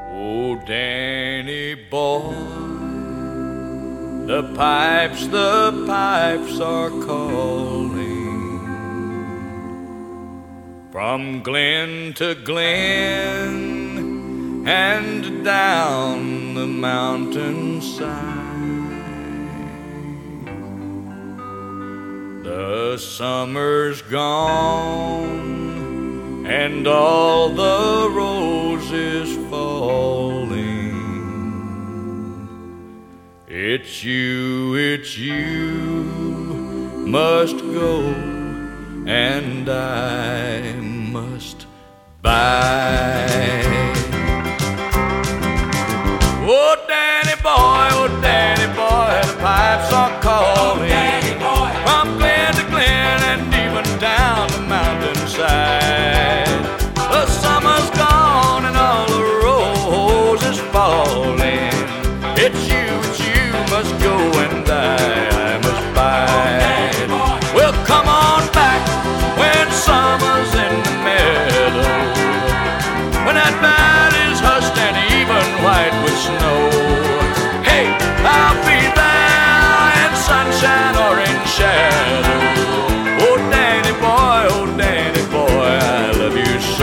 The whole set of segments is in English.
Oh, Danny boy, the pipes are calling from glen to glen and down the mountainside. The summer's gone and all the roses falling. It's you must go and I must buy. Oh, Danny boy, the pipes are calling from glen to glen and even down the mountainside. The summer's gone and all the roses falling. It's you must go and I must buy. Well, come on back when summer's in the meadow, when that valley's hushed and even white with snow. Hey, I'll be there in sunshine or in shadow. Oh, Danny boy, I love you so.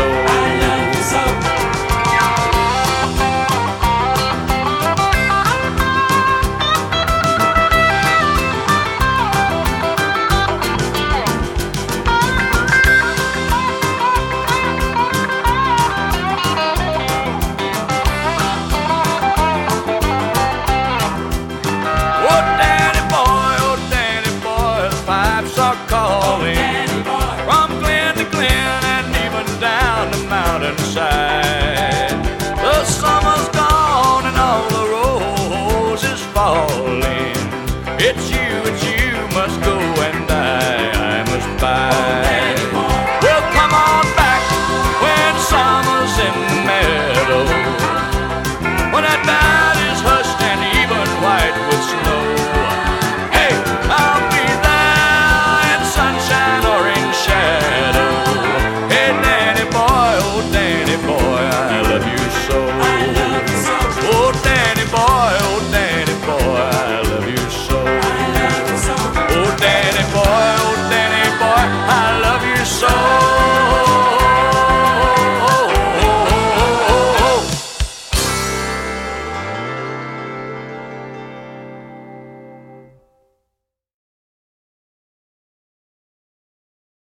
The summer's gone and all the roses falling. It's you must go and I must buy. Well, come on back when summer's in the meadow, when that valley's hushed and even white with snow. Hey, I'll be there in sunshine or in shadow. Hey, Danny boy, oh Danny boy, I love you so. Oh Danny boy, I love you so. Oh Danny boy, I love you so.